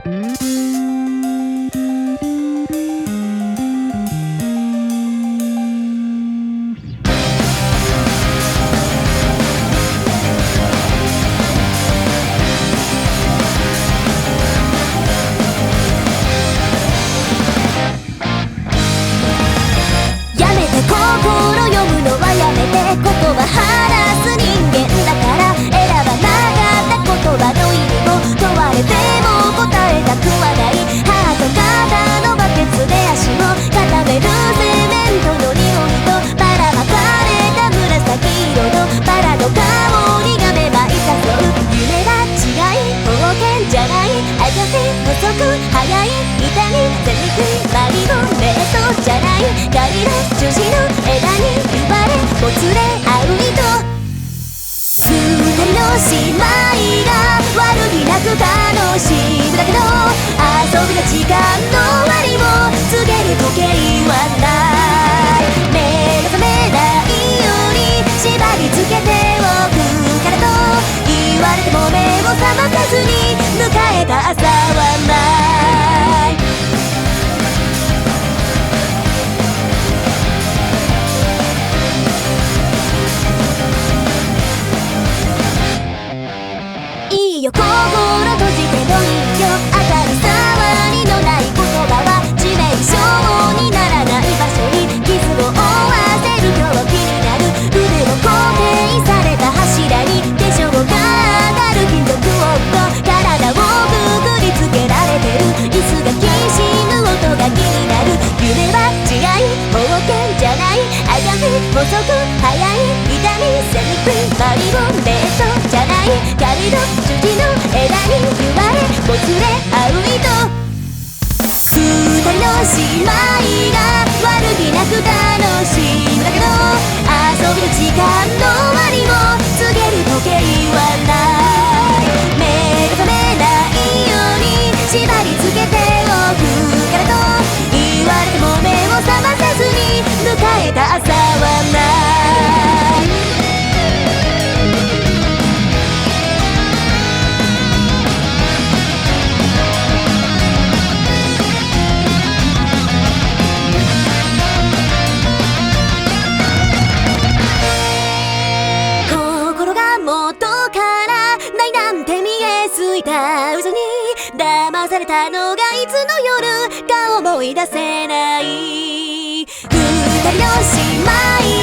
ここは話す人間だから選ばなかった言葉の意味を問われても答えたくはない。ハート型のバケツで足を固めるセメントの匂いとばらまかれた紫色のバラの香りがめまい誘う。夢は違い冒険じゃない。あやせ細く速い痛みぜにくいマリオネットじゃない。ガリラ十字の枝に言われもつれ合う糸。二人の姉妹が悪気なく楽しむだけど遊びの時間の終わりを告げる時計はない。目が覚めないように縛り付けておくからと言われても目を覚まさずに迎えた朝はない。いいよ心閉じてもいいよ。当たり障りのない言葉は致命傷にならない場所に傷を負わせる狂気になる。腕を固定された柱に手錠が上がる金属音と体をくくりつけられてる椅子がきしむ音が気になる。夢は違い冒険じゃない。あやめ細く速い痛みせにくいマリオネットじゃない。ガリド十字の枝に言われもつれ合う糸。二人の姉妹が悪気なく楽しむだけど遊びの時間の終わりを告げる時計はない。目が覚めないように縛り付けておくからと言われても目を覚まさずに迎えた朝はない。嘘に騙されたのがいつの夜か思い出せない。二人の姉妹